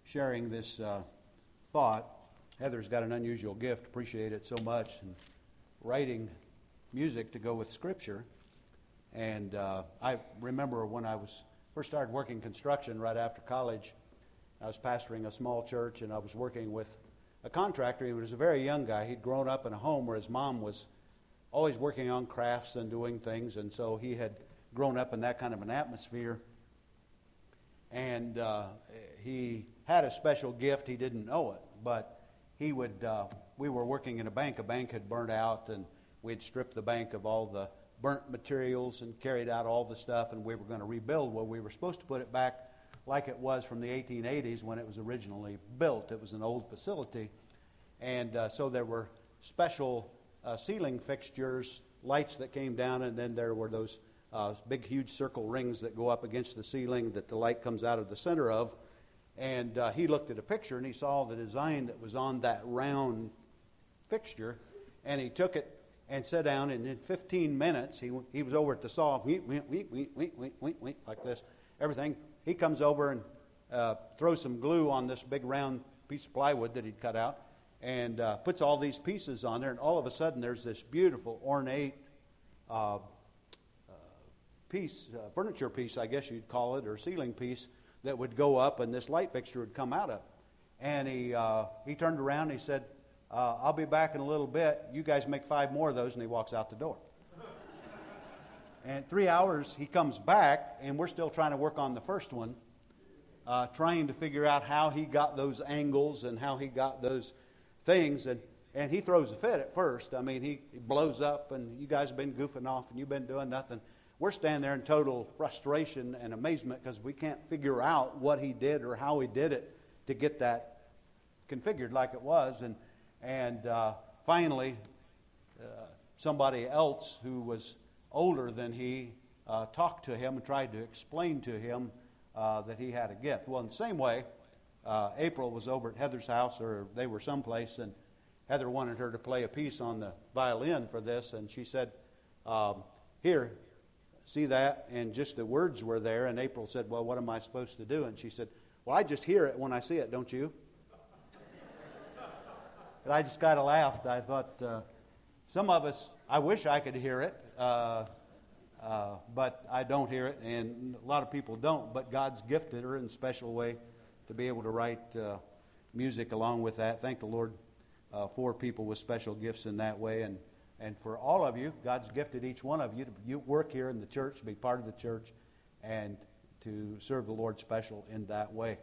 sharing this thought. Heather's got an unusual gift. Appreciate it so much. And writing music to go with Scripture. And I remember when I first started working construction right after college, I was pastoring a small church, and I was working with a contractor. He was a very young guy. He'd grown up in a home where his mom was always working on crafts and doing things, and so he had grown up in that kind of an atmosphere. And he had a special gift. He didn't know it, but we were working in a bank. A bank had burnt out, and we'd stripped the bank of all the burnt materials and carried out all the stuff, and we were going to rebuild. Well, we were supposed to put it back like it was from the 1880s when it was originally built. It was an old facility. And so there were special ceiling fixtures, lights that came down, and then there were those big, huge circle rings that go up against the ceiling that the light comes out of the center of. And he looked at a picture, and he saw the design that was on that round fixture, and he took it and sat down, and in 15 minutes, he was over at the saw, like this, everything. He comes over and throws some glue on this big round piece of plywood that he'd cut out, and puts all these pieces on there, and all of a sudden there's this beautiful ornate piece, furniture piece, I guess you'd call it, or ceiling piece, that would go up, and this light fixture would come out of it. And he turned around and he said, I'll be back in a little bit. You guys make 5 more of those, and he walks out the door. And 3 hours, he comes back, and we're still trying to work on the first one, trying to figure out how he got those angles and how he got those things. And he throws a fit at first. I mean, he blows up, and you guys have been goofing off, and you've been doing nothing. We're standing there in total frustration and amazement because we can't figure out what he did or how he did it to get that configured like it was. And finally, somebody else who was older than he talked to him and tried to explain to him that he had a gift. Well, in the same way, April was over at Heather's house, or they were someplace, and Heather wanted her to play a piece on the violin for this, and she said, here, see that? And just the words were there, and April said, well, what am I supposed to do? And she said, well, I just hear it when I see it, don't you? And I just kind of laughed. I thought, some of us, I wish I could hear it, but I don't hear it, and a lot of people don't, but God's gifted her in a special way to be able to write music along with that. Thank the Lord for people with special gifts in that way, and for all of you, God's gifted each one of you to work here in the church, to be part of the church, and to serve the Lord special in that way.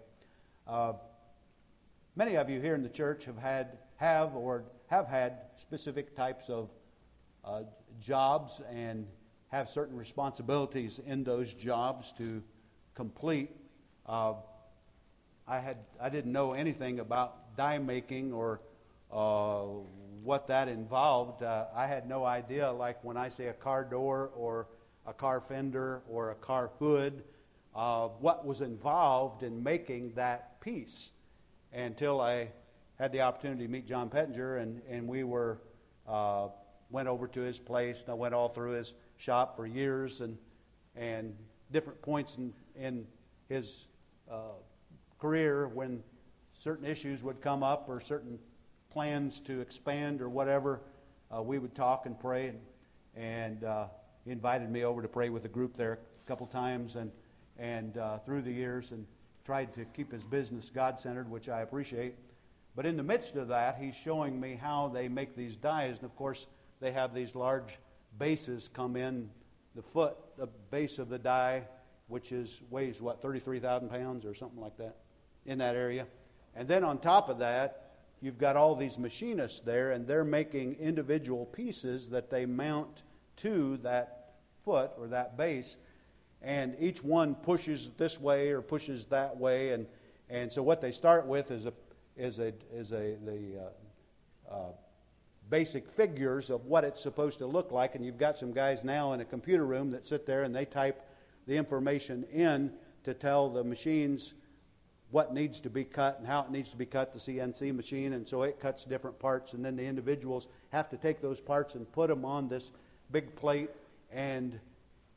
Many of you here in the church have had specific types of jobs and have certain responsibilities in those jobs to complete. I didn't know anything about die making or what that involved. I had no idea, like when I say a car door or a car fender or a car hood, what was involved in making that piece, until I had the opportunity to meet John Pettinger, and we went over to his place, and I went all through his shop for years, and different points in his career when certain issues would come up or certain plans to expand or whatever, we would talk and pray, and he invited me over to pray with a group there a couple times, and through the years, and tried to keep his business God-centered, which I appreciate. But in the midst of that, he's showing me how they make these dies, and of course they have these large bases come in the base of the die, which weighs 33,000 pounds or something like that in that area. And then on top of that, you've got all these machinists there, and they're making individual pieces that they mount to that foot or that base, and each one pushes this way or pushes that way, and so what they start with is the basic figures of what it's supposed to look like, and you've got some guys now in a computer room that sit there and they type the information in to tell the machines what needs to be cut and how it needs to be cut, the CNC machine, and so it cuts different parts, and then the individuals have to take those parts and put them on this big plate, and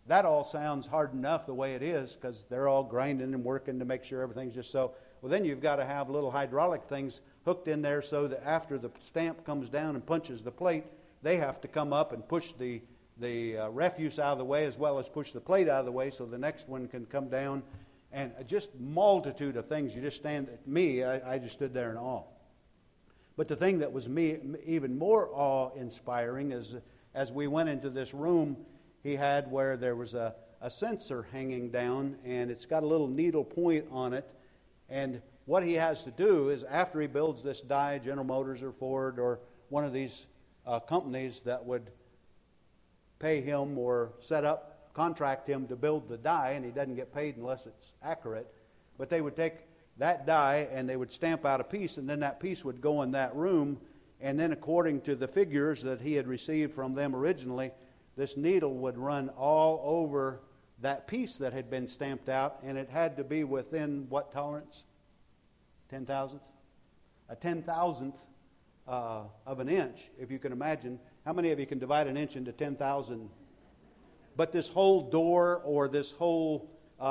that all sounds hard enough the way it is, because they're all grinding and working to make sure everything's just so. Well, then you've got to have little hydraulic things hooked in there so that after the stamp comes down and punches the plate, they have to come up and push the refuse out of the way, as well as push the plate out of the way so the next one can come down. And just multitude of things. You just stand at me, I just stood there in awe. But the thing that was even more awe-inspiring is, as we went into this room he had, where there was a sensor hanging down, and it's got a little needle point on it. And what he has to do is, after he builds this die, General Motors or Ford or one of these companies that would pay him or contract him to build the die, and he doesn't get paid unless it's accurate, but they would take that die and they would stamp out a piece, and then that piece would go in that room, and then according to the figures that he had received from them originally, this needle would run all over that piece that had been stamped out, and it had to be within what tolerance? 10,000th? A 10,000th of an inch, if you can imagine. How many of you can divide an inch into 10,000? But this whole door or this whole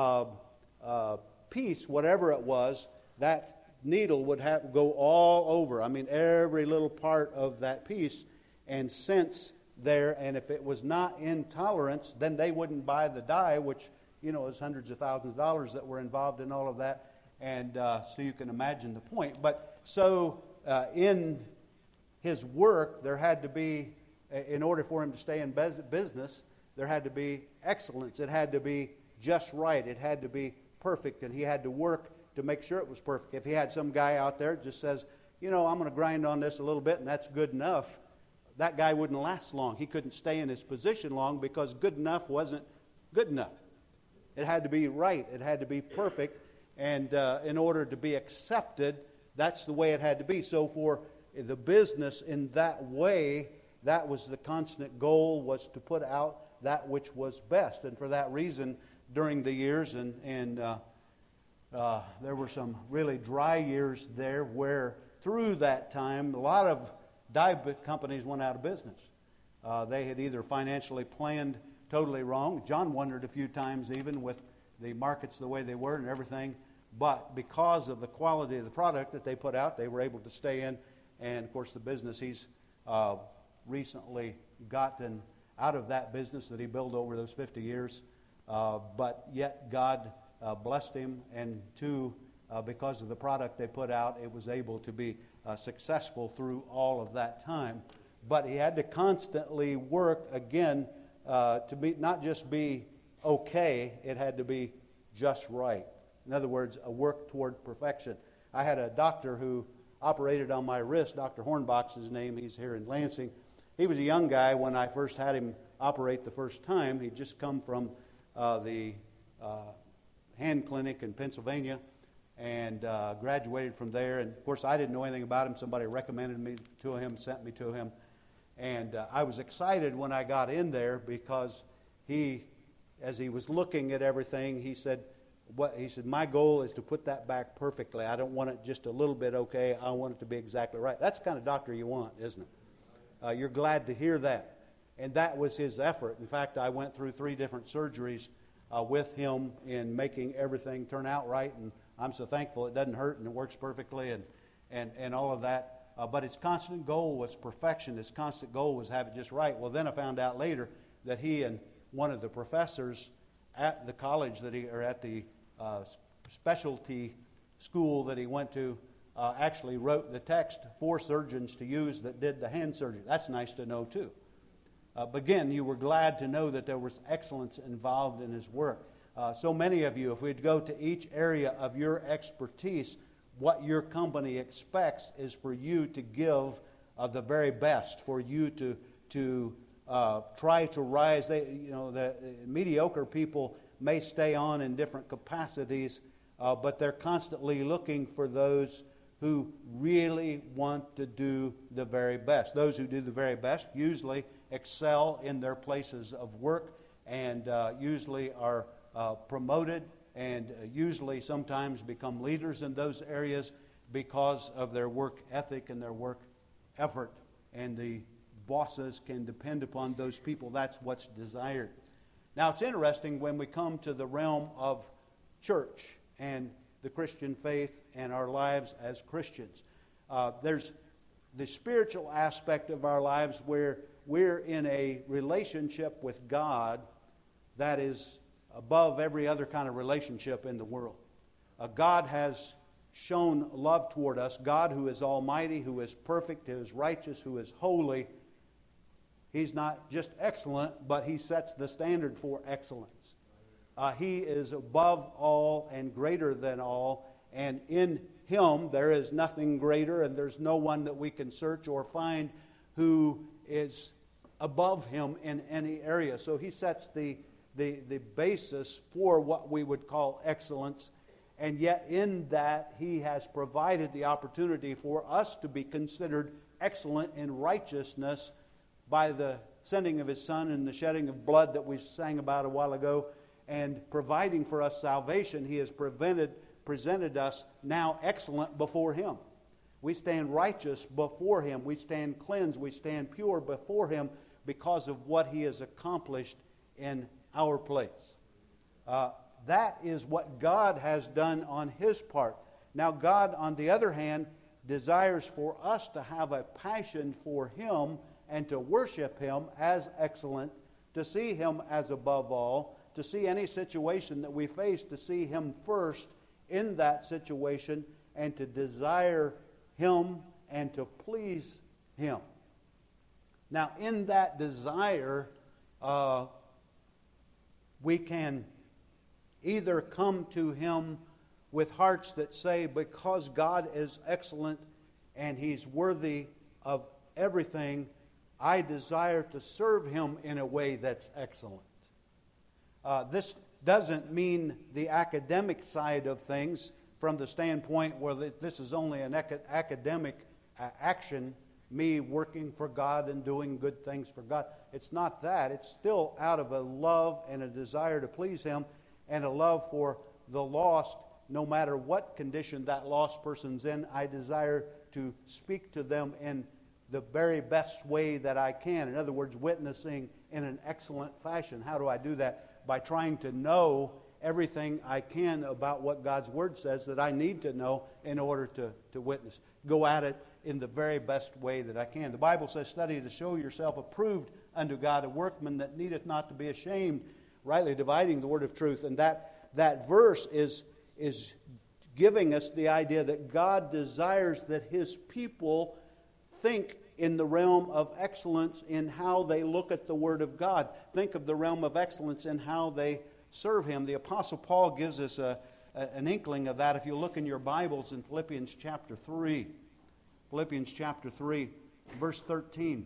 piece, whatever it was, that needle would have to go all over. I mean, every little part of that piece, and sense there. And if it was not in tolerance, then they wouldn't buy the die, which, is hundreds of thousands of dollars that were involved in all of that. And so you can imagine the point. But so in his work, there had to be, in order for him to stay in business, there had to be excellence. It had to be just right. It had to be perfect, and he had to work to make sure it was perfect. If he had some guy out there that just says, I'm going to grind on this a little bit and that's good enough, that guy wouldn't last long. He couldn't stay in his position long, because good enough wasn't good enough. It had to be right. It had to be perfect. And in order to be accepted, that's the way it had to be. So for the business in that way, that was the constant goal, was to put out that which was best. And for that reason, during the years, and there were some really dry years there, where through that time a lot of die companies went out of business. They had either financially planned totally wrong. John wondered a few times, even with the markets the way they were and everything, but because of the quality of the product that they put out, they were able to stay in. And of course the business, he's recently gotten out of that business that he built over those 50 years. But yet God blessed him, and because of the product they put out, it was able to be successful through all of that time. But he had to constantly work again to be not just be okay, it had to be just right. In other words, a work toward perfection. I had a doctor who operated on my wrist, Dr. Hornbach's his name, he's here in Lansing. He was a young guy when I first had him operate the first time. He'd just come from the hand clinic in Pennsylvania, and graduated from there. And of course, I didn't know anything about him. Somebody recommended me to him, sent me to him. And I was excited when I got in there, because as he was looking at everything, he said, my goal is to put that back perfectly. I don't want it just a little bit okay. I want it to be exactly right. That's the kind of doctor you want, isn't it? You're glad to hear that. And that was his effort. In fact, I went through 3 different surgeries with him in making everything turn out right, and I'm so thankful it doesn't hurt and it works perfectly and all of that. But his constant goal was perfection. His constant goal was have it just right. Well, then I found out later that he and one of the professors at the college or at the specialty school that he went to actually wrote the text for surgeons to use that did the hand surgery. That's nice to know too. But again, you were glad to know that there was excellence involved in his work. So many of you, if we'd go to each area of your expertise, what your company expects is for you to give the very best, for you to try to rise. The mediocre people may stay on in different capacities, but they're constantly looking for those who really want to do the very best. Those who do the very best usually excel in their places of work, and usually are promoted, and usually sometimes become leaders in those areas because of their work ethic and their work effort. And the bosses can depend upon those people. That's what's desired. Now, it's interesting when we come to the realm of church and the Christian faith and our lives as Christians. There's the spiritual aspect of our lives where we're in a relationship with God that is above every other kind of relationship in the world. God has shown love toward us. God, who is almighty, who is perfect, who is righteous, who is holy. He's not just excellent, but He sets the standard for excellence. He is above all and greater than all, and in Him there is nothing greater, and there's no one that we can search or find who is above Him in any area. So He sets the basis for what we would call excellence, and yet in that He has provided the opportunity for us to be considered excellent in righteousness by the sending of His Son and the shedding of blood that we sang about a while ago, and providing for us salvation. He has presented us now excellent before Him. We stand righteous before Him. We stand cleansed. We stand pure before Him because of what He has accomplished in our place. That is what God has done on His part. Now, God, on the other hand, desires for us to have a passion for Him and to worship Him as excellent, to see Him as above all, to see any situation that we face, to see Him first in that situation, and to desire Him and to please Him. Now, in that desire, we can either come to Him with hearts that say, because God is excellent and He's worthy of everything, I desire to serve Him in a way that's excellent. This doesn't mean the academic side of things from the standpoint where this is only an academic action, me working for God and doing good things for God. It's not that. It's still out of a love and a desire to please Him and a love for the lost, no matter what condition that lost person's in. I desire to speak to them in the very best way that I can. In other words, witnessing in an excellent fashion. How do I do that? By trying to know everything I can about what God's Word says that I need to know in order to witness. Go at it in the very best way that I can. The Bible says, study to show yourself approved unto God, a workman that needeth not to be ashamed, rightly dividing the word of truth. And that verse is giving us the idea that God desires that His people think in the realm of excellence in how they look at the Word of God. Think of the realm of excellence in how they serve Him. The Apostle Paul gives us an inkling of that if you look in your Bibles in Philippians chapter 3. Philippians chapter 3, verse 13.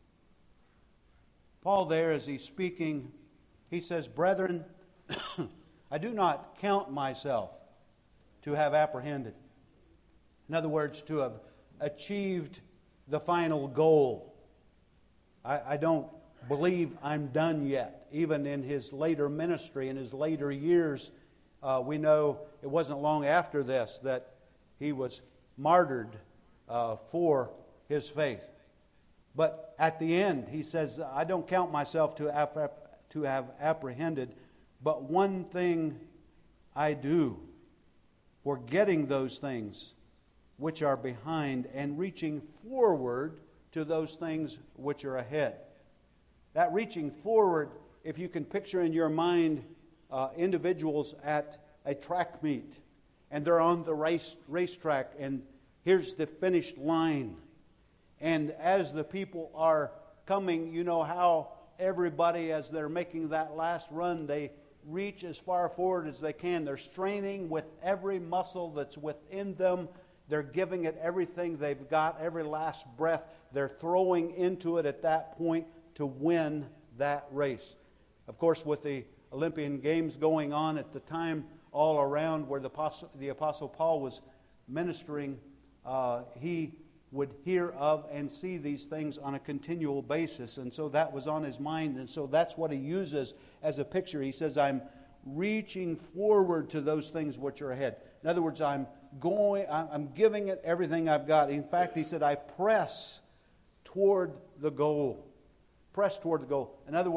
Paul there, as he's speaking, he says, "Brethren, I do not count myself to have apprehended." In other words, to have achieved the final goal. I don't believe I'm done yet. Even in his later ministry, in his later years, we know it wasn't long after this that he was martyred for his faith. But at the end, he says, I don't count myself to have apprehended, but one thing I do, forgetting those things which are behind and reaching forward to those things which are ahead. That reaching forward, if you can picture in your mind individuals at a track meet, and they're on the racetrack, and here's the finish line. And as the people are coming, you know how everybody, as they're making that last run, they reach as far forward as they can. They're straining with every muscle that's within them. They're giving it everything they've got, every last breath. They're throwing into it at that point to win that race. Of course, with the Olympian Games going on at the time all around where the Apostle Paul was ministering, he would hear of and see these things on a continual basis. And so that was on his mind. And so that's what he uses as a picture. He says, I'm reaching forward to those things which are ahead. In other words, I'm giving it everything I've got. In fact, he said, I press toward the goal. Press toward the goal. In other words,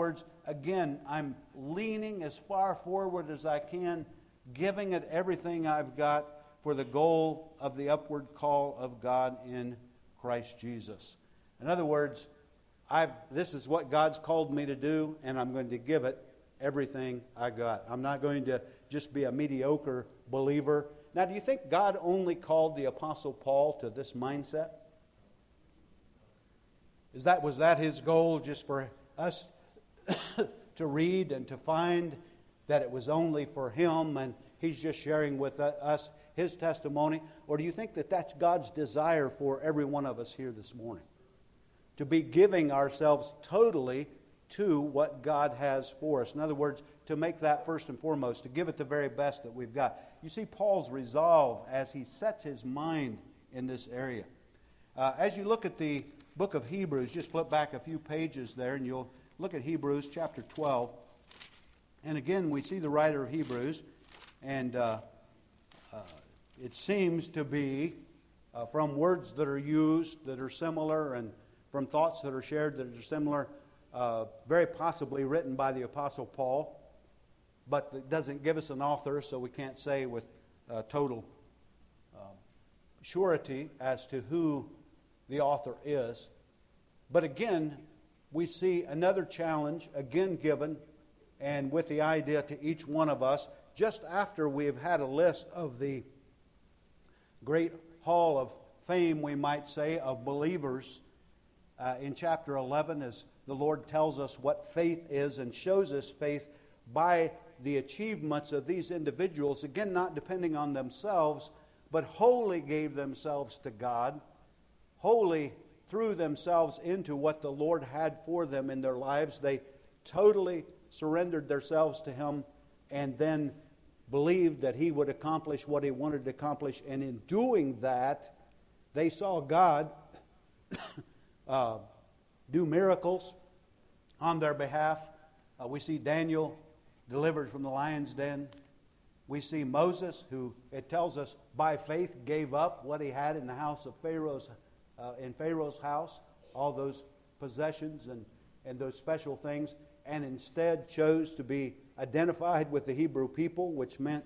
again, I'm leaning as far forward as I can, giving it everything I've got for the goal of the upward call of God in Christ Jesus. In other words, this is what God's called me to do, and I'm going to give it everything I got. I'm not going to just be a mediocre believer. Now, do you think God only called the Apostle Paul to this mindset? Was that his goal, just for us to read and to find that it was only for him and he's just sharing with us his testimony? Or do you think that that's God's desire for every one of us here this morning? To be giving ourselves totally to what God has for us. In other words, to make that first and foremost, to give it the very best that we've got. You see Paul's resolve as he sets his mind in this area. As you look at the book of Hebrews, just flip back a few pages there and you'll look at Hebrews chapter 12. And again, we see the writer of Hebrews, and it seems to be from words that are used that are similar, and from thoughts that are shared that are similar, very possibly written by the Apostle Paul, but it doesn't give us an author, so we can't say with total surety as to who the author is. But again, we see another challenge again given, and with the idea to each one of us, just after we have had a list of the great hall of fame, we might say, of believers in chapter 11, as the Lord tells us what faith is and shows us faith by the achievements of these individuals, again, not depending on themselves, but wholly gave themselves to God, wholly threw themselves into what the Lord had for them in their lives. They totally surrendered themselves to Him and then believed that He would accomplish what He wanted to accomplish. And in doing that, they saw God do miracles on their behalf. We see Daniel delivered from the lion's den. We see Moses, who, it tells us, by faith gave up what he had in the house of Pharaoh's in Pharaoh's house, all those possessions and those special things, and instead chose to be identified with the Hebrew people, which meant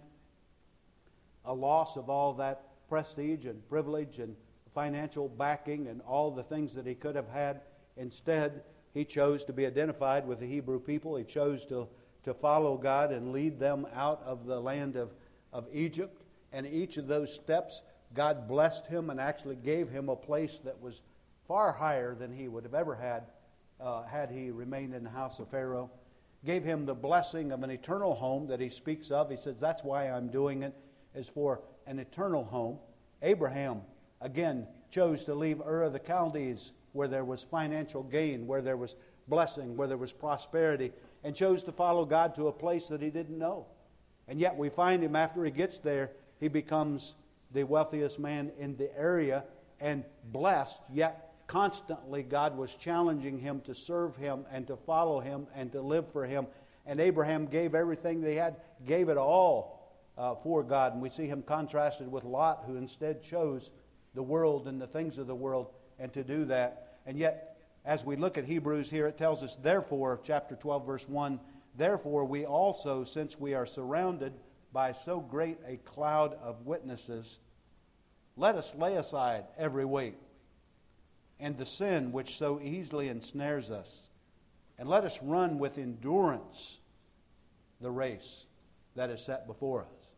a loss of all that prestige and privilege and financial backing and all the things that he could have had. Instead, he chose to be identified with the Hebrew people. He chose to follow God and lead them out of the land of Egypt. And each of those steps, God blessed him and actually gave him a place that was far higher than he would have ever had had he remained in the house of Pharaoh. Gave him the blessing of an eternal home that he speaks of. He says, that's why I'm doing it, is for an eternal home. Abraham, again, chose to leave Ur of the Chaldees, where there was financial gain, where there was blessing, where there was prosperity, and chose to follow God to a place that he didn't know. And yet we find him, after he gets there, he becomes the wealthiest man in the area and blessed, yet constantly God was challenging him to serve him and to follow him and to live for him. And Abraham gave everything that he had, gave it all for God. And we see him contrasted with Lot, who instead chose the world and the things of the world and to do that. And yet, as we look at Hebrews here, it tells us, therefore, chapter 12, verse 1, therefore we also, since we are surrounded by so great a cloud of witnesses, let us lay aside every weight and the sin which so easily ensnares us, and let us run with endurance the race that is set before us.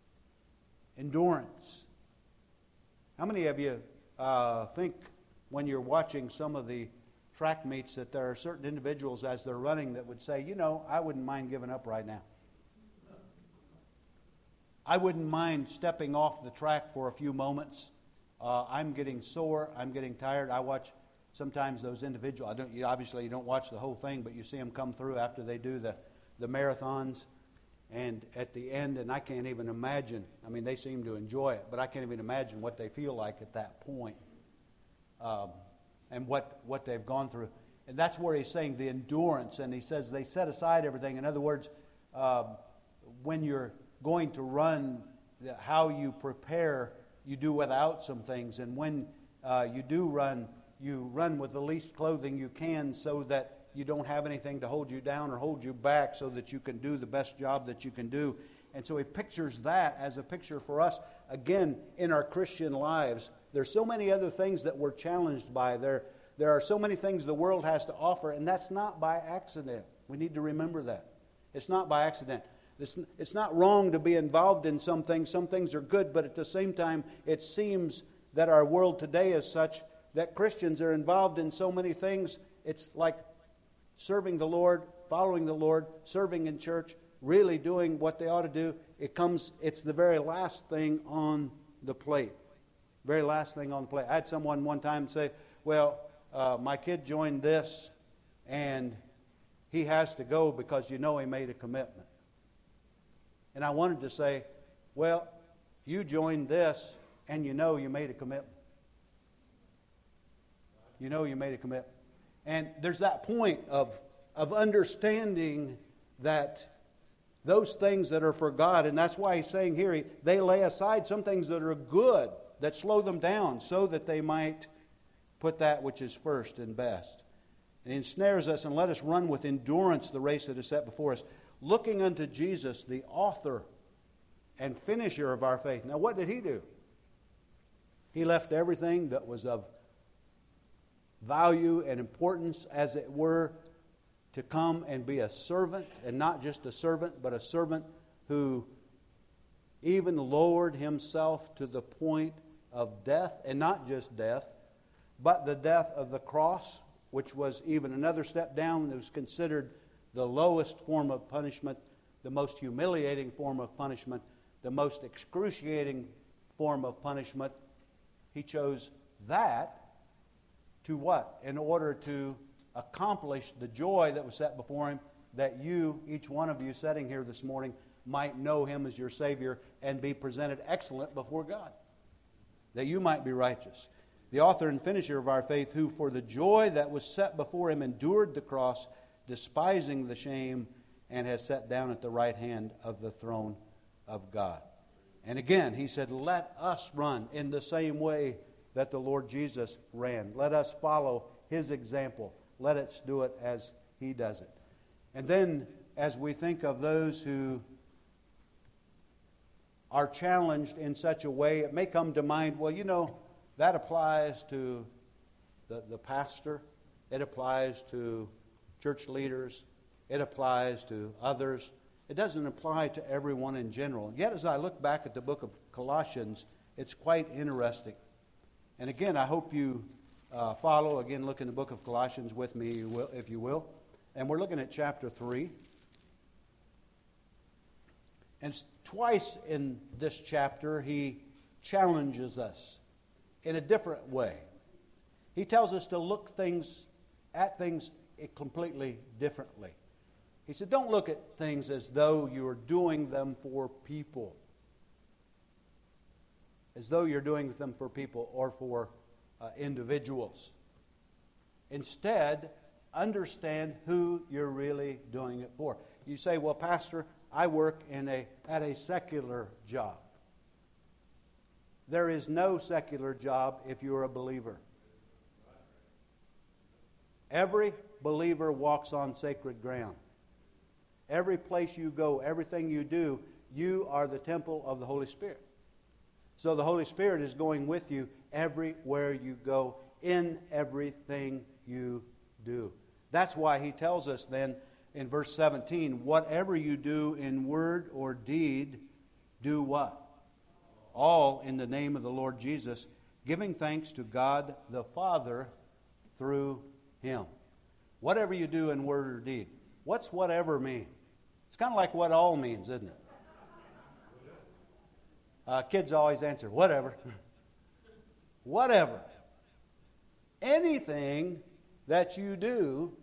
Endurance. How many of you think when you're watching some of the track meets that there are certain individuals as they're running that would say, I wouldn't mind giving up right now. I wouldn't mind stepping off the track for a few moments. I'm getting sore. I'm getting tired. I watch sometimes those individuals. Obviously, you don't watch the whole thing, but you see them come through after they do the marathons. And at the end, and I can't even imagine. I mean, they seem to enjoy it, but I can't even imagine what they feel like at that point, and what they've gone through. And that's where he's saying the endurance. And he says they set aside everything. In other words, when you're going to run, how you prepare, you do without some things. And when you do run, you run with the least clothing you can so that you don't have anything to hold you down or hold you back so that you can do the best job that you can do. And so he pictures that as a picture for us, again, in our Christian lives. There's so many other things that we're challenged by. There are so many things the world has to offer, and that's not by accident. We need to remember that. It's not by accident. It's not wrong to be involved in some things. Some things are good, but at the same time, it seems that our world today is such that Christians are involved in so many things. It's like serving the Lord, following the Lord, serving in church, really doing what they ought to do. It's the very last thing on the plate. Very last thing on the plate. I had someone one time say, well, my kid joined this, and he has to go because he made a commitment. And I wanted to say, well, you joined this, and you made a commitment. You made a commitment. And there's that point of understanding that those things that are for God, and that's why he's saying here, they lay aside some things that are good, that slow them down, so that they might put that which is first and best. And he ensnares us, and let us run with endurance the race that is set before us, looking unto Jesus, the author and finisher of our faith. Now, what did he do? He left everything that was of value and importance, as it were, to come and be a servant, and not just a servant, but a servant who even lowered himself to the point of death, and not just death, but the death of the cross, which was even another step down. It was considered the lowest form of punishment, the most humiliating form of punishment, the most excruciating form of punishment. He chose that to what? In order to accomplish the joy that was set before him, that you, each one of you sitting here this morning, might know him as your Savior and be presented excellent before God, that you might be righteous. The author and finisher of our faith, who for the joy that was set before him endured the cross, despising the shame, and has sat down at the right hand of the throne of God. And again, he said, let us run in the same way that the Lord Jesus ran. Let us follow his example. Let us do it as he does it. And then, as we think of those who are challenged in such a way, it may come to mind, well, that applies to the pastor. It applies to church leaders. It applies to others. It doesn't apply to everyone in general. Yet, as I look back at the book of Colossians, it's quite interesting. And again, I hope you follow. Again, look in the book of Colossians with me, if you will. And we're looking at chapter 3. And twice in this chapter, he challenges us in a different way. He tells us to look at things completely differently. He said, don't look at things as though you're doing them for people. As though you're doing them for people or for individuals. Instead, understand who you're really doing it for. You say, well, Pastor, I work at a secular job. There is no secular job if you're a believer. Every believer walks on sacred ground. Every place you go, everything you do, you are the temple of the Holy Spirit. So the Holy Spirit is going with you everywhere you go, in everything you do. That's why he tells us then in verse 17, whatever you do in word or deed, do what? All in the name of the Lord Jesus, giving thanks to God the Father through him. Whatever you do in word or deed. What's whatever mean? It's kind of like what all means, isn't it? Kids always answer, whatever. Whatever. Anything that you do,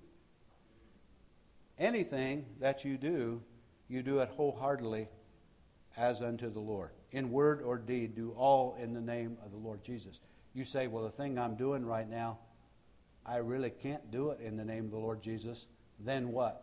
you do it wholeheartedly as unto the Lord. In word or deed, do all in the name of the Lord Jesus. You say, well, the thing I'm doing right now, I really can't do it in the name of the Lord Jesus. Then what?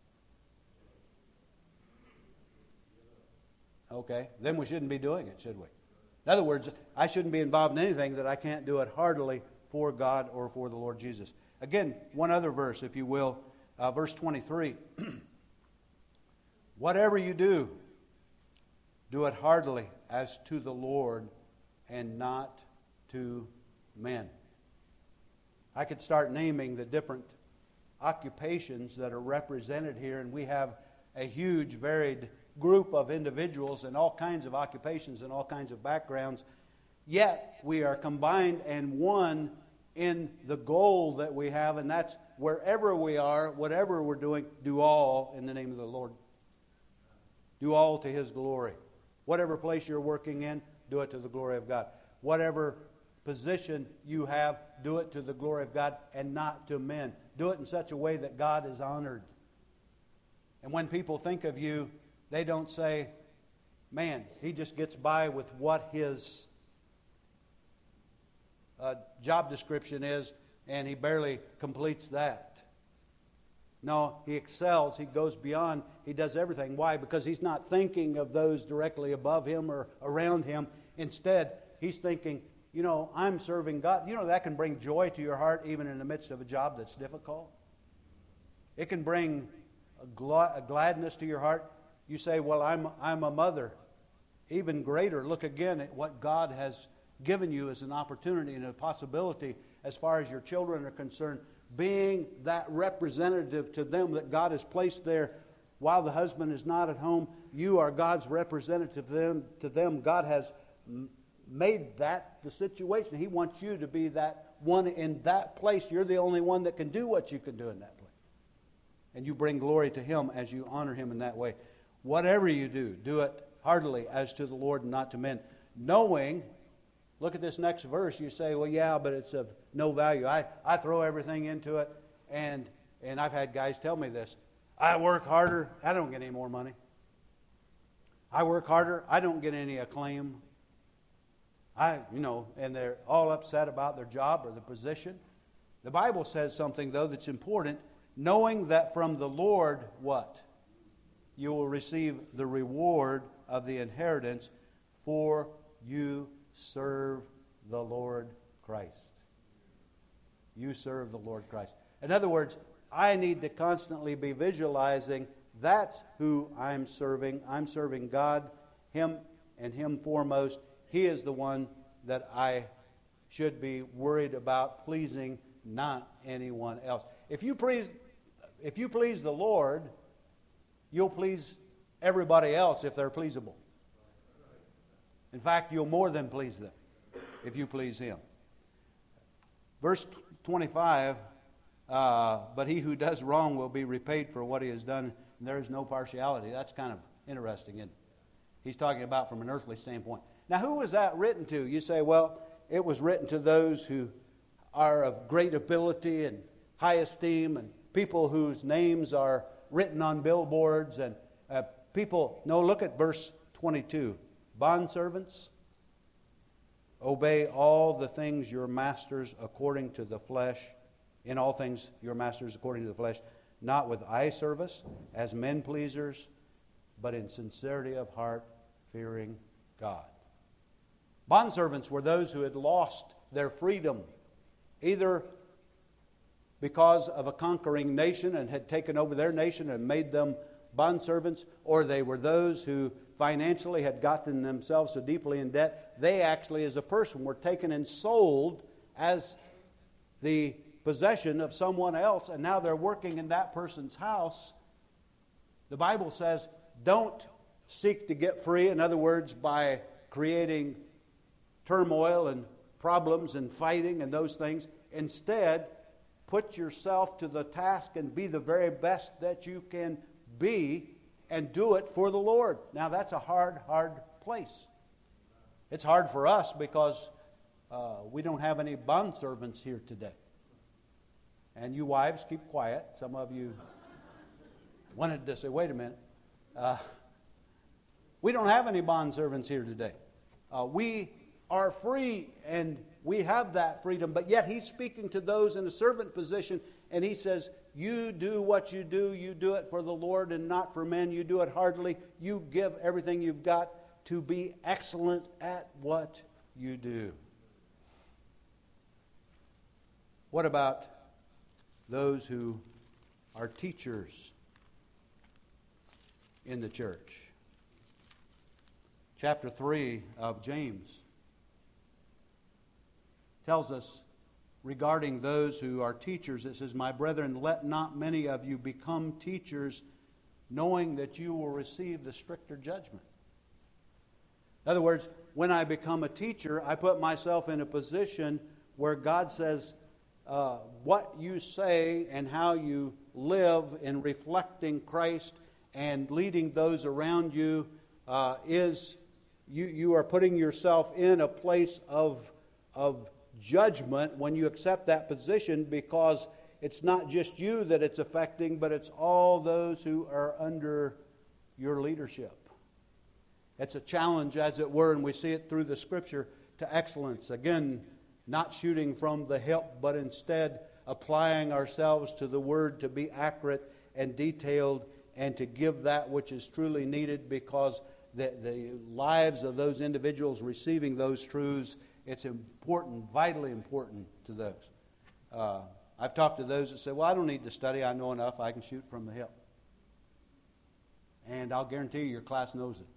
Okay, then we shouldn't be doing it, should we? In other words, I shouldn't be involved in anything that I can't do it heartily for God or for the Lord Jesus. Again, one other verse, if you will, verse 23. Whatever you do, do it heartily as to the Lord and not to men. I could start naming the different occupations that are represented here, and we have a huge, varied group of individuals in all kinds of occupations and all kinds of backgrounds. Yet we are combined and one in the goal that we have, and that's wherever we are, whatever we're doing, do all in the name of the Lord. Do all to His glory. Whatever place you're working in, do it to the glory of God. Whatever position you have, do it to the glory of God and not to men. Do it in such a way that God is honored. And when people think of you, they don't say, man, he just gets by with what his job description is, and he barely completes that. No, he excels. He goes beyond. He does everything. Why? Because he's not thinking of those directly above him or around him. Instead, he's thinking, I'm serving God. That can bring joy to your heart even in the midst of a job that's difficult. It can bring a gladness to your heart. You say, well, I'm a mother. Even greater, look again at what God has given you as an opportunity and a possibility as far as your children are concerned. Being that representative to them that God has placed there while the husband is not at home, you are God's representative to them. God has made that the situation. He wants you to be that one in that place. You're the only one that can do what you can do in that place. And you bring glory to Him as you honor Him in that way. Whatever you do, do it heartily as to the Lord and not to men. Knowing, look at this next verse, you say, well, yeah, but it's of no value. I throw everything into it, and I've had guys tell me this. I work harder, I don't get any more money. I work harder, I don't get any acclaim. And they're all upset about their job or the position. The Bible says something, though, that's important. Knowing that from the Lord, what? You will receive the reward of the inheritance, for you serve the Lord Christ. You serve the Lord Christ. In other words, I need to constantly be visualizing that's who I'm serving. I'm serving God, Him, and Him foremost. He is the one that I should be worried about pleasing, not anyone else. If you please the Lord, you'll please everybody else if they're pleasable. In fact, you'll more than please them if you please Him. Verse 25, but he who does wrong will be repaid for what he has done, and there is no partiality. That's kind of interesting, isn't it? He's talking about from an earthly standpoint. Now, who was that written to? You say, well, it was written to those who are of great ability and high esteem, and people whose names are written on billboards, and people. No, look at verse 22. Bondservants, obey all the things your masters according to the flesh, in all things your masters according to the flesh, not with eye service as men pleasers, but in sincerity of heart, fearing God. Bondservants were those who had lost their freedom, either because of a conquering nation and had taken over their nation and made them bondservants, or they were those who financially had gotten themselves so deeply in debt, they actually as a person were taken and sold as the possession of someone else, and now they're working in that person's house. The Bible says, don't seek to get free, in other words, by creating turmoil and problems and fighting and those things. Instead, put yourself to the task and be the very best that you can be, and do it for the Lord. Now, that's a hard place. It's hard for us because we don't have any bondservants here today. And you wives, keep quiet. Some of you wanted to say, wait a minute. We don't have any bondservants here today. We are free, and we have that freedom, but yet He's speaking to those in a servant position, and He says, you do what you do it for the Lord and not for men. You do it heartily. You give everything you've got to be excellent at what you do. What about those who are teachers in the church. Chapter 3 of James tells us regarding those who are teachers, it says, "My brethren, let not many of you become teachers, knowing that you will receive the stricter judgment." In other words, when I become a teacher, I put myself in a position where God says, what you say and how you live in reflecting Christ and leading those around you you are putting yourself in a place of judgment when you accept that position, because it's not just you that it's affecting, but it's all those who are under your leadership. It's a challenge, as it were, and we see it through the Scripture, to excellence. Again, not shooting from the hip, but instead applying ourselves to the Word to be accurate and detailed and to give that which is truly needed, because the lives of those individuals receiving those truths, it's important, vitally important to those. I've talked to those that say, well, I don't need to study, I know enough, I can shoot from the hip. And I'll guarantee you your class knows it.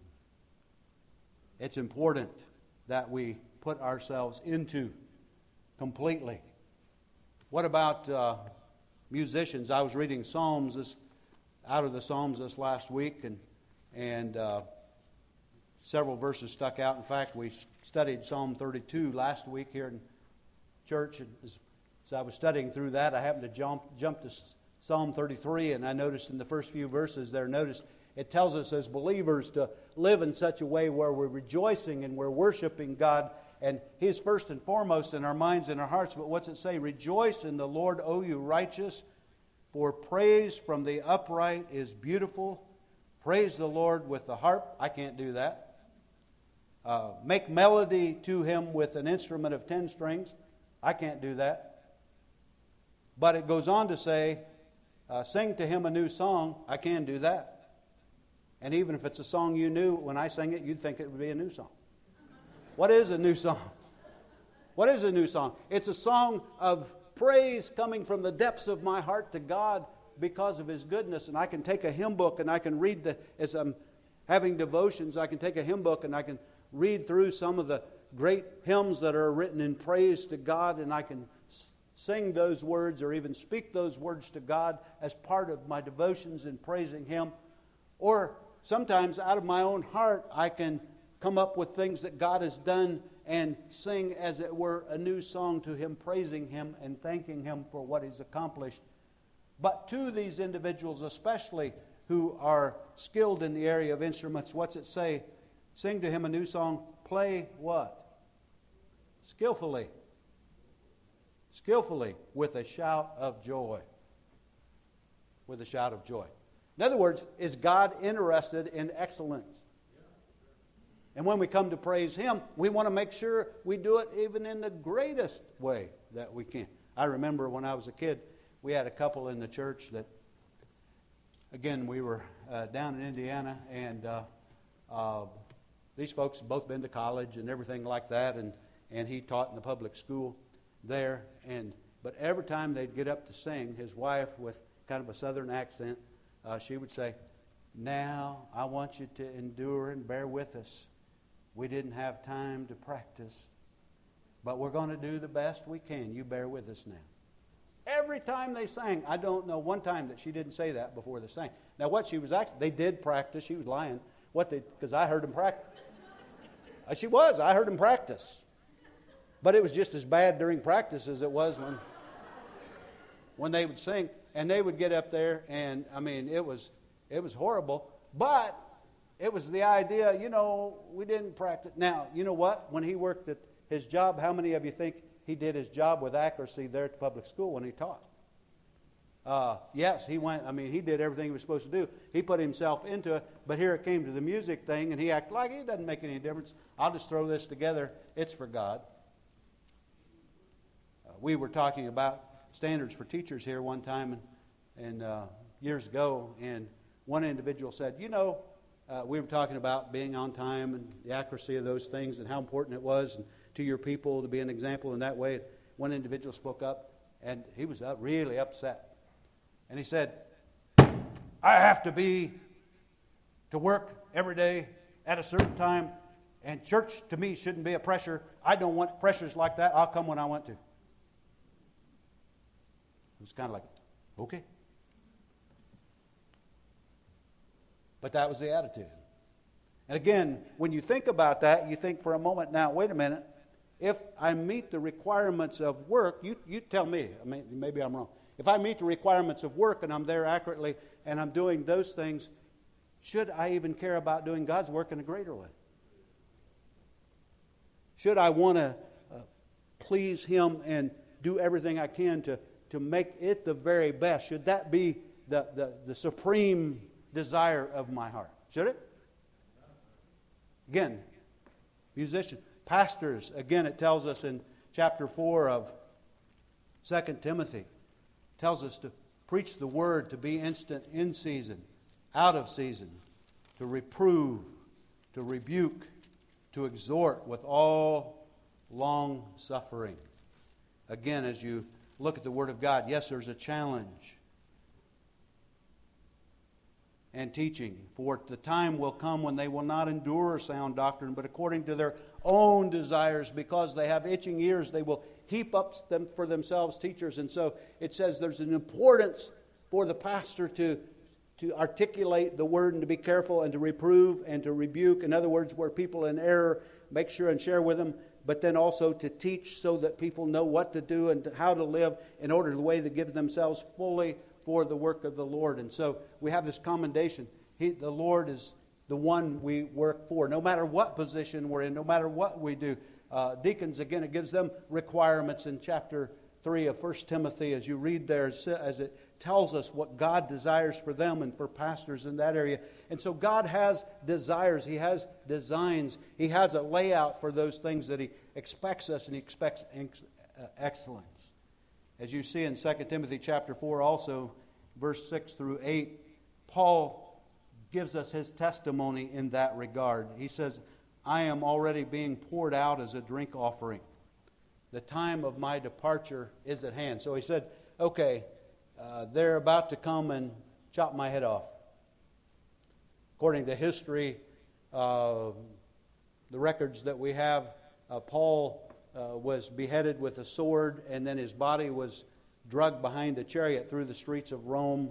It's important that we put ourselves into completely. What about musicians? I was reading Psalms out of the Psalms this last week, and several verses stuck out. In fact, we studied Psalm 32 last week here in church. As I was studying through that, I happened to jump to Psalm 33, and I noticed in the first few verses there, it tells us as believers to live in such a way where we're rejoicing and we're worshiping God, and He's first and foremost in our minds and our hearts. But what's it say? Rejoice in the Lord, O you righteous, for praise from the upright is beautiful. Praise the Lord with the harp. I can't do that. Make melody to Him with an instrument of 10 strings. I can't do that. But it goes on to say, sing to Him a new song. I can do that. And even if it's a song you knew, when I sang it, you'd think it would be a new song. What is a new song? What is a new song? It's a song of praise coming from the depths of my heart to God because of His goodness. And I can take a hymn book and I can read as I'm having devotions, I can take a hymn book and I can read through some of the great hymns that are written in praise to God, and I can sing those words or even speak those words to God as part of my devotions in praising Him. Or sometimes out of my own heart I can come up with things that God has done and sing, as it were, a new song to Him, praising Him and thanking Him for what He's accomplished. But to these individuals especially who are skilled in the area of instruments, what's it say? Sing to Him a new song. Play what? Skillfully. Skillfully, with a shout of joy. With a shout of joy. In other words, is God interested in excellence? And when we come to praise Him, we want to make sure we do it even in the greatest way that we can. I remember when I was a kid, we had a couple in the church that, again, we were down in Indiana, and these folks had both been to college and everything like that, and he taught in the public school there. But every time they'd get up to sing, his wife, with kind of a southern accent, she would say, "Now I want you to endure and bear with us. We didn't have time to practice, but we're going to do the best we can. You bear with us now." Every time they sang, I don't know one time that she didn't say that before they sang. Now what she was actually, they did practice. She was lying. Because I heard them practice. I heard them practice. But it was just as bad during practice as it was when they would sing. And they would get up there, and I mean, it was horrible. But it was the idea, we didn't practice. Now, you know what? When he worked at his job, how many of you think he did his job with accuracy there at the public school when he taught? Yes, he did everything he was supposed to do. He put himself into it, but here it came to the music thing, and he acted like it doesn't make any difference. I'll just throw this together. It's for God. We were talking about standards for teachers here one time and years ago, and one individual said, we were talking about being on time and the accuracy of those things and how important it was to your people to be an example in that way. One individual spoke up, and he was really upset. And he said, I have to be to work every day at a certain time, and church to me shouldn't be a pressure. I don't want pressures like that. I'll come when I want to. It was kind of like, okay. But that was the attitude. And again, when you think about that, you think for a moment, now, wait a minute. If I meet the requirements of work, you tell me. I mean, maybe I'm wrong. If I meet the requirements of work and I'm there accurately and I'm doing those things, should I even care about doing God's work in a greater way? Should I want to please Him and do everything I can to make it the very best? Should that be the supreme desire of my heart? Should it? Again, musicians, pastors, again it tells us in chapter 4 of 2 Timothy, tells us to preach the word, to be instant in season, out of season, to reprove, to rebuke, to exhort with all long suffering. Again, as you look at the Word of God, yes, there's a challenge and teaching. For the time will come when they will not endure sound doctrine, but according to their own desires, because they have itching ears, they will heap up them for themselves teachers. And so it says there's an importance for the pastor to articulate the word and to be careful and to reprove and to rebuke. In other words, where people in error, make sure and share with them, but then also to teach so that people know what to do and how to live in order to the way they give themselves fully for the work of the Lord. And so we have this commendation. The Lord is the one we work for, no matter what position we're in, no matter what we do. Deacons, again, it gives them requirements in chapter 3 of 1 Timothy, as you read there, as it tells us what God desires for them and for pastors in that area. And so God has desires. He has designs. He has a layout for those things that He expects us, and He expects excellence. As you see in 2 Timothy chapter 4 also, verse 6 through 8, Paul gives us his testimony in that regard. He says, I am already being poured out as a drink offering. The time of my departure is at hand. So he said, okay, they're about to come and chop my head off. According to history, the records that we have, Paul was beheaded with a sword, and then his body was dragged behind a chariot through the streets of Rome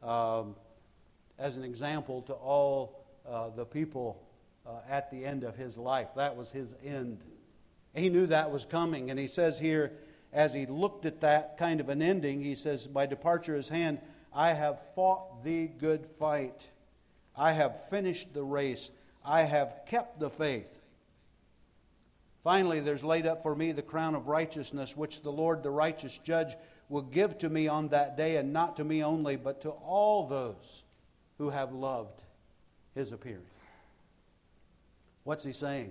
as an example to all the people at the end of his life. That was his end. He knew that was coming, and he says here, as he looked at that kind of an ending, he says, my departure is hand. I have fought the good fight. I have finished the race. I have kept the faith. Finally, there's laid up for me the crown of righteousness, which the Lord, the righteous judge, will give to me on that day, and not to me only, but to all those who have loved His appearing. What's he saying?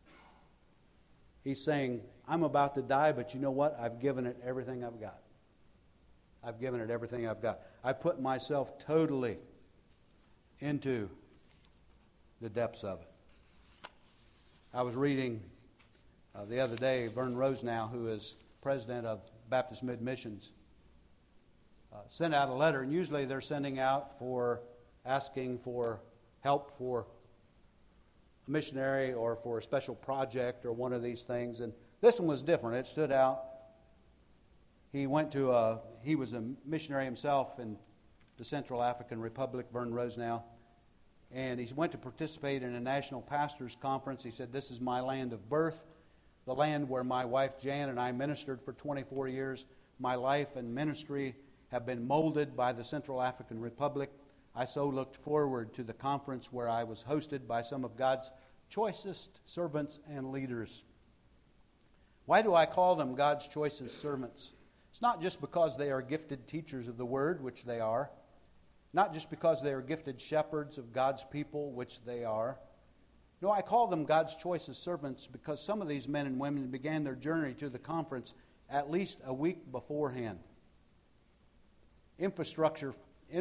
He's saying, I'm about to die, but you know what? I've given it everything I've got. I've given it everything I've got. I put myself totally into the depths of it. I was reading the other day, Vern Rosenau, who is president of Baptist Mid-Missions, sent out a letter, and usually they're sending out for asking for help for a missionary or for a special project or one of these things. And this one was different. It stood out. He was a missionary himself in the Central African Republic, Vern Rosenau. And he went to participate in a national pastors conference. He said, this is my land of birth, the land where my wife Jan and I ministered for 24 years. My life and ministry have been molded by the Central African Republic. I so looked forward to the conference where I was hosted by some of God's choicest servants and leaders. Why do I call them God's choicest servants? It's not just because they are gifted teachers of the Word, which they are. Not just because they are gifted shepherds of God's people, which they are. No, I call them God's choicest servants because some of these men and women began their journey to the conference at least a week beforehand. Infrastructure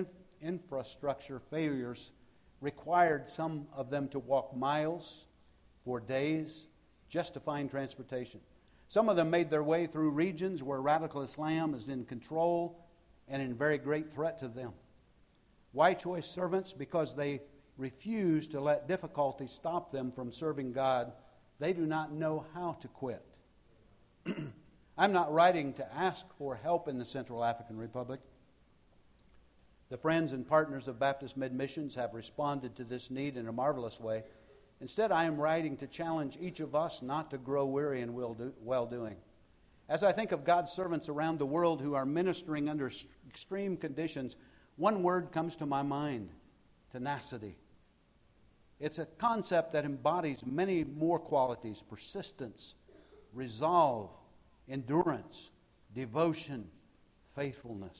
failures required some of them to walk miles for days just to find transportation. Some of them made their way through regions where radical Islam is in control, and in very great threat to them. Why choice servants? Because they refuse to let difficulty stop them from serving God. They do not know how to quit. I'm not writing to ask for help in the Central African Republic. The friends and partners of Baptist Mid-Missions have responded to this need in a marvelous way. Instead, I am writing to challenge each of us not to grow weary in well-doing. As I think of God's servants around the world who are ministering under extreme conditions, one word comes to my mind: tenacity. It's a concept that embodies many more qualities: persistence, resolve, endurance, devotion, faithfulness.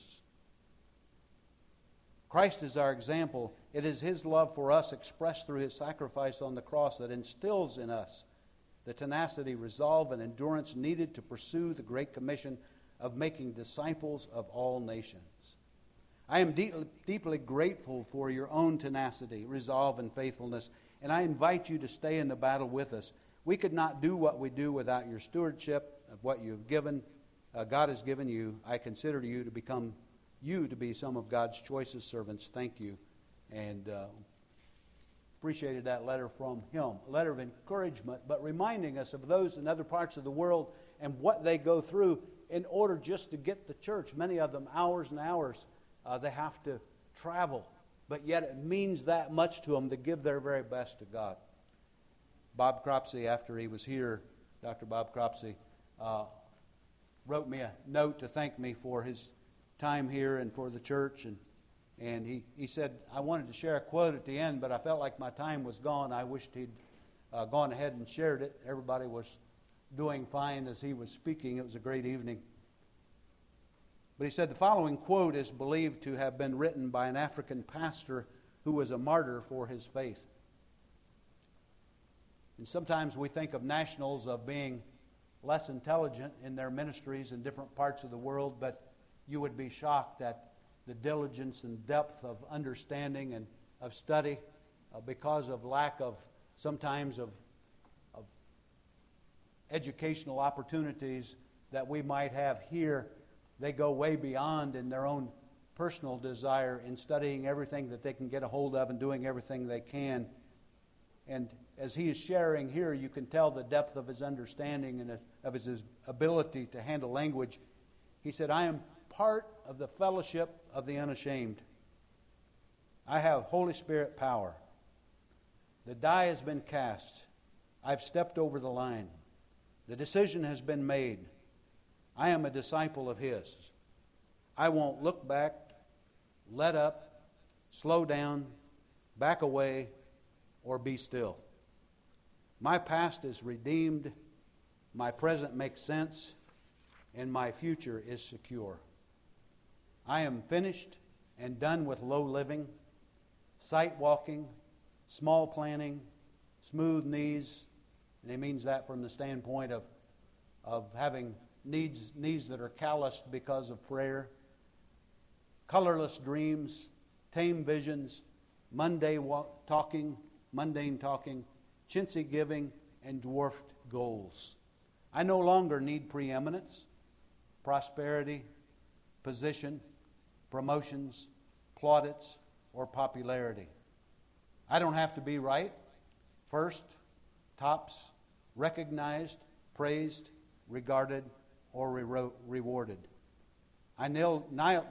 Christ is our example. It is His love for us expressed through His sacrifice on the cross that instills in us the tenacity, resolve, and endurance needed to pursue the Great Commission of making disciples of all nations. I am deeply grateful for your own tenacity, resolve, and faithfulness, and I invite you to stay in the battle with us. We could not do what we do without your stewardship of what you have given. God has given you. I consider you to be some of God's choicest servants. Thank you. And appreciated that letter from him. A letter of encouragement, but reminding us of those in other parts of the world and what they go through in order just to get to church. Many of them, hours and hours, they have to travel. But yet it means that much to them to give their very best to God. Bob Cropsey, after he was here, Dr. Bob Cropsey, wrote me a note to thank me for his time here and for the church, and he said, I wanted to share a quote at the end, but I felt like my time was gone. I wished he'd gone ahead and shared it. Everybody was doing fine as he was speaking. It was a great evening. But he said the following quote is believed to have been written by an African pastor who was a martyr for his faith. And sometimes we think of nationals of being less intelligent in their ministries in different parts of the world, but you would be shocked at the diligence and depth of understanding and of study because of lack of sometimes of educational opportunities that we might have here. They go way beyond in their own personal desire in studying everything that they can get a hold of and doing everything they can. And as he is sharing here, you can tell the depth of his understanding and of his ability to handle language. He said, I am part of the fellowship of the unashamed. I have Holy Spirit power. The die has been cast. I've stepped over the line. The decision has been made. I am a disciple of His. I won't look back, let up, slow down, back away, or be still. My past is redeemed, my present makes sense, and my future is secure. I am finished and done with low living, sight walking, small planning, smooth knees, and he means that from the standpoint of having knees that are calloused because of prayer, colorless dreams, tame visions, mundane talking, chintzy giving, and dwarfed goals. I no longer need preeminence, prosperity, position, promotions, plaudits, or popularity. I don't have to be right, first, tops, recognized, praised, regarded, or rewarded. I now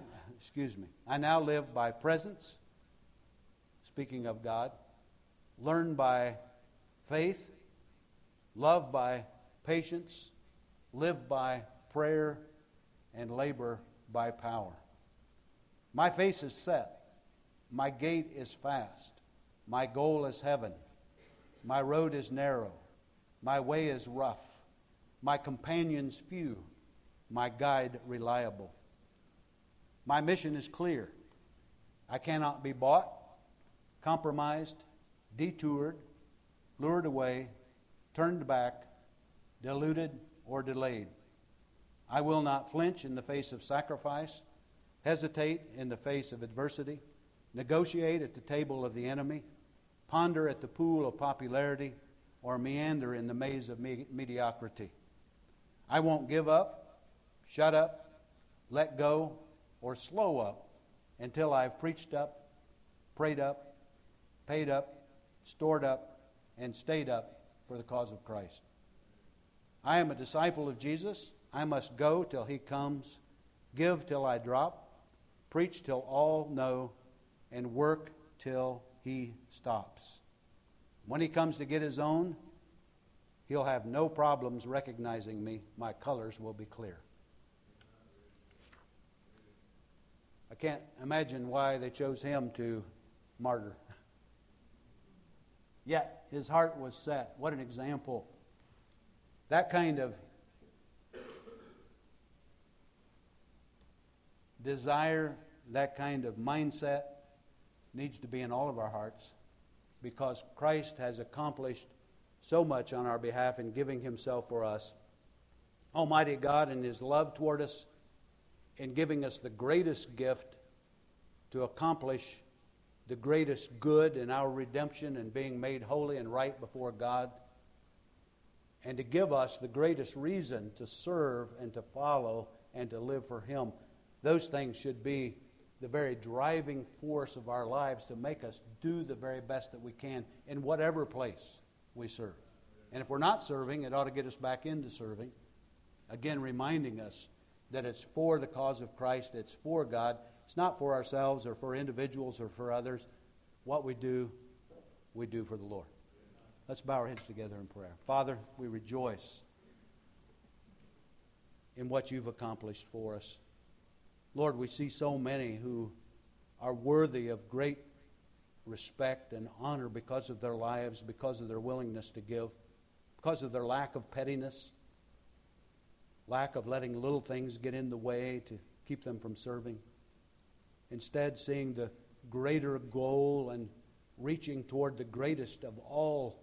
live by presence, speaking of God, learn by faith, love by patience, live by prayer, and labor by power. My face is set. My gait is fast. My goal is heaven. My road is narrow. My way is rough. My companions few. My guide reliable. My mission is clear. I cannot be bought, compromised, detoured, lured away, turned back, deluded, or delayed. I will not flinch in the face of sacrifice, hesitate in the face of adversity, negotiate at the table of the enemy, ponder at the pool of popularity, or meander in the maze of mediocrity. I won't give up, shut up, let go, or slow up until I've preached up, prayed up, paid up, stored up, and stayed up for the cause of Christ. I am a disciple of Jesus. I must go till He comes, give till I drop, preach till all know, and work till He stops. When He comes to get His own, He'll have no problems recognizing me. My colors will be clear. I can't imagine why they chose him to martyr. Yet his heart was set. What an example. That kind of desire, that kind of mindset needs to be in all of our hearts, because Christ has accomplished so much on our behalf in giving Himself for us. Almighty God, in His love toward us, in giving us the greatest gift to accomplish the greatest good in our redemption and being made holy and right before God, and to give us the greatest reason to serve and to follow and to live for Him. Those things should be the very driving force of our lives to make us do the very best that we can in whatever place we serve. And if we're not serving, it ought to get us back into serving. Again, reminding us that it's for the cause of Christ, it's for God. It's not for ourselves or for individuals or for others. What we do for the Lord. Let's bow our heads together in prayer. Father, we rejoice in what You've accomplished for us. Lord, we see so many who are worthy of great respect and honor because of their lives, because of their willingness to give, because of their lack of pettiness, lack of letting little things get in the way to keep them from serving. Instead, seeing the greater goal and reaching toward the greatest of all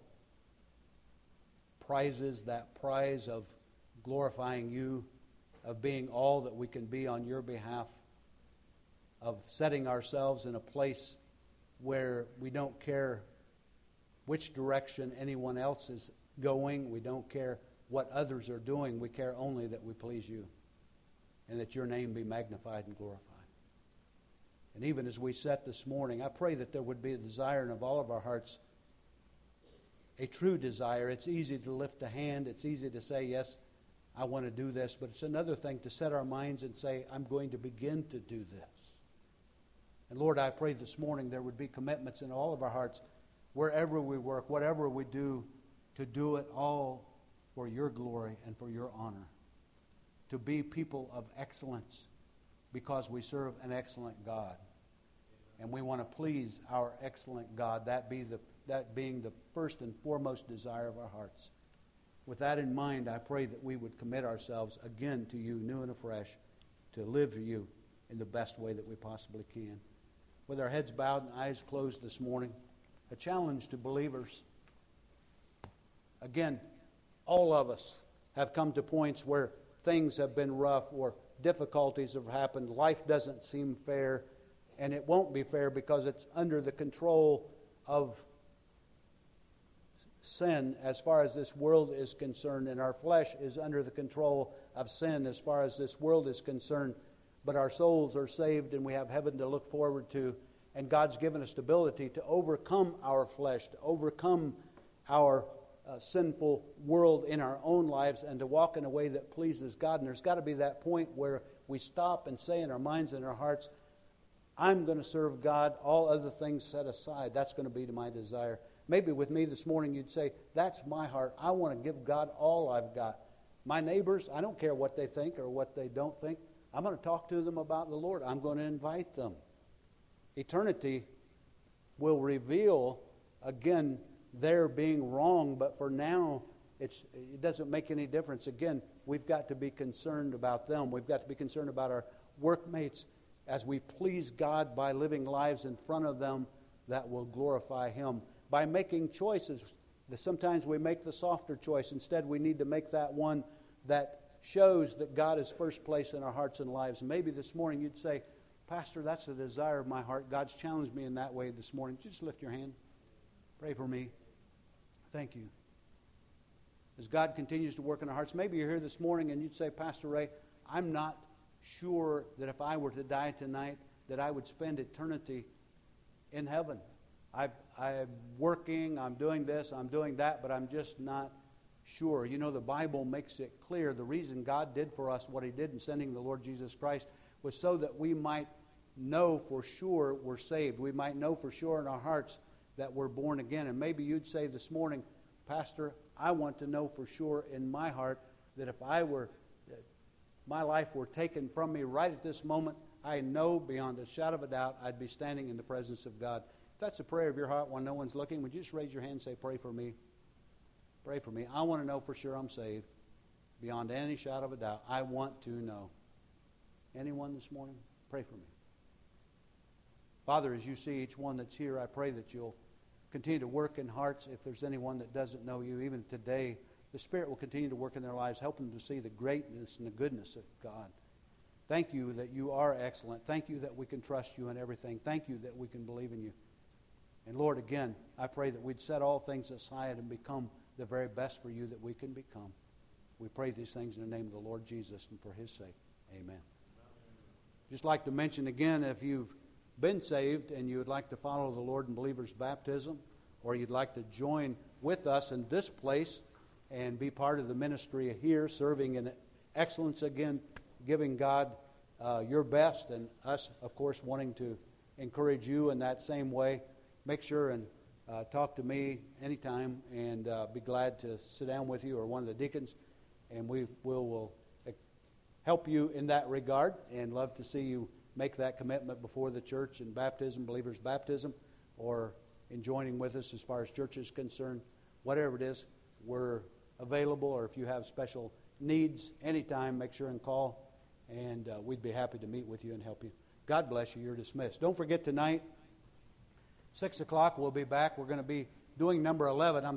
prizes, that prize of glorifying You, of being all that we can be on Your behalf, of setting ourselves in a place where we don't care which direction anyone else is going. We don't care what others are doing. We care only that we please You and that Your name be magnified and glorified. And even as we set this morning, I pray that there would be a desire in of all of our hearts, a true desire. It's easy to lift a hand. It's easy to say, yes, I want to do this. But it's another thing to set our minds and say, I'm going to begin to do this. And Lord, I pray this morning there would be commitments in all of our hearts, wherever we work, whatever we do, to do it all for Your glory and for Your honor. To be people of excellence because we serve an excellent God. And we want to please our excellent God, that being the first and foremost desire of our hearts. With that in mind, I pray that we would commit ourselves again to You, new and afresh, to live for You in the best way that we possibly can. With our heads bowed and eyes closed this morning, a challenge to believers. Again, all of us have come to points where things have been rough or difficulties have happened. Life doesn't seem fair, and it won't be fair because it's under the control of sin as far as this world is concerned, and our flesh is under the control of sin as far as this world is concerned. But our souls are saved and we have heaven to look forward to, and God's given us the ability to overcome our flesh, to overcome our sinful world in our own lives, and to walk in a way that pleases God. And there's got to be that point where we stop and say in our minds and our hearts, I'm going to serve God, all other things set aside. That's going to be my desire. Maybe with me this morning you'd say, that's my heart. I want to give God all I've got. My neighbors, I don't care what they think or what they don't think. I'm going to talk to them about the Lord. I'm going to invite them. Eternity will reveal, again, their being wrong, but for now, it doesn't make any difference. Again, we've got to be concerned about them. We've got to be concerned about our workmates as we please God by living lives in front of them that will glorify Him. By making choices, sometimes we make the softer choice. Instead, we need to make that one that shows that God is first place in our hearts and lives. And maybe this morning you'd say, Pastor, that's the desire of my heart. God's challenged me in that way this morning. Just lift your hand. Pray for me. Thank you. As God continues to work in our hearts, maybe you're here this morning and you'd say, Pastor Ray, I'm not sure that if I were to die tonight, that I would spend eternity in heaven. I'm working, I'm doing this, I'm doing that, but I'm just not sure. You know, the Bible makes it clear the reason God did for us what He did in sending the Lord Jesus Christ was so that we might know for sure we're saved. We might know for sure in our hearts that we're born again. And maybe you'd say this morning, Pastor, I want to know for sure in my heart that if my life were taken from me right at this moment, I know beyond a shadow of a doubt I'd be standing in the presence of God. If that's a prayer of your heart when no one's looking, would you just raise your hand and say, pray for me? Pray for me. I want to know for sure I'm saved. Beyond any shadow of a doubt, I want to know. Anyone this morning? Pray for me. Father, as you see each one that's here, I pray that you'll continue to work in hearts. If there's anyone that doesn't know you, even today, the Spirit will continue to work in their lives, help them to see the greatness and the goodness of God. Thank you that you are excellent. Thank you that we can trust you in everything. Thank you that we can believe in you. And Lord, again, I pray that we'd set all things aside and become the very best for you that we can become. We pray these things in the name of the Lord Jesus and for His sake. Amen. Just like to mention again, if you've been saved and you would like to follow the Lord in believer's baptism, or you'd like to join with us in this place and be part of the ministry here, serving in excellence again, giving God your best, and us, of course, wanting to encourage you in that same way, make sure and talk to me anytime, and be glad to sit down with you or one of the deacons, and we will help you in that regard, and love to see you make that commitment before the church in baptism, believer's baptism, or in joining with us as far as church is concerned. Whatever it is, we're available, or if you have special needs anytime, make sure and call, and we'd be happy to meet with you and help you. God bless you. You're dismissed. Don't forget tonight, 6 o'clock, we'll be back. We're going to be doing number 11.